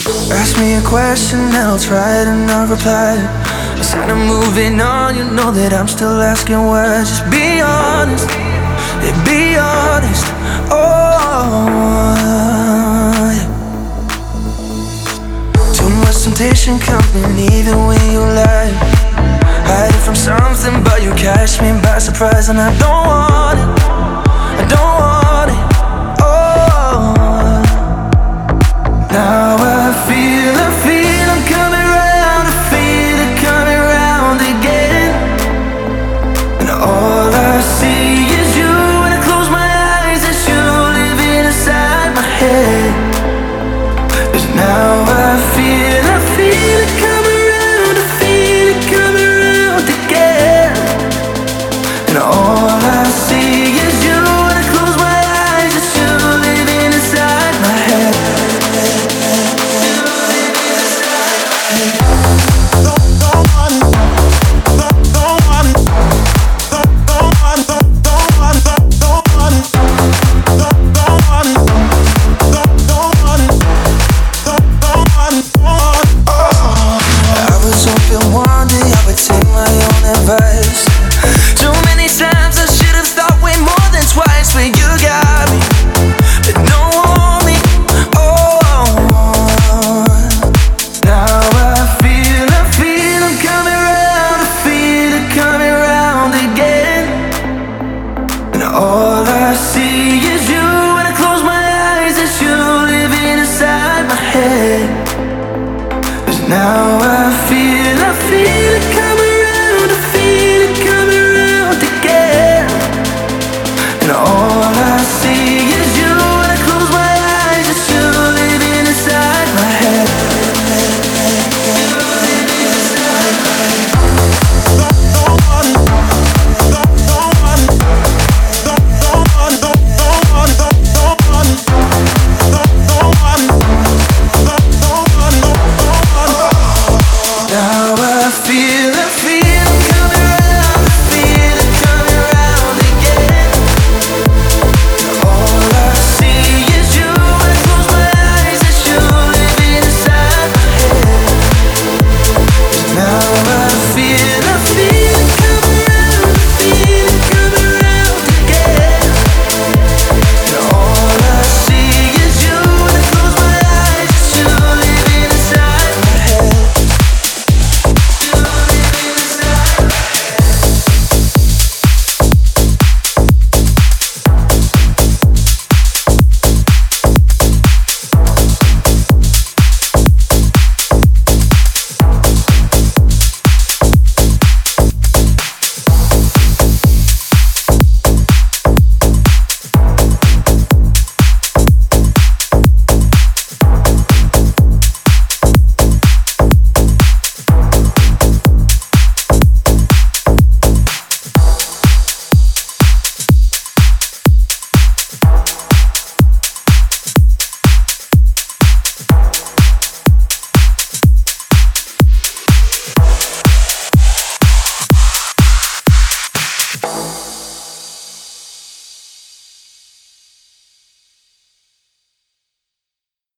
Ask me a question and I'll try to not reply. Instead of moving on, you know that I'm still asking why. Just be honest, yeah, be honest. Oh, yeah. Too much temptation coming even when you lie. Hiding from something but you catch me by surprise. And I don't want it, I don't want it. Oh, now I feel I'm coming round. I feel it coming round again. And all I see is you. When I close my eyes, it's you living inside my head. 'Cause now I feel it coming round. I feel it coming round again. And all I see is you. When I close my eyes, it's you living inside my head. All I see is you. When I close my eyes, it's you living inside my head. 'Cause now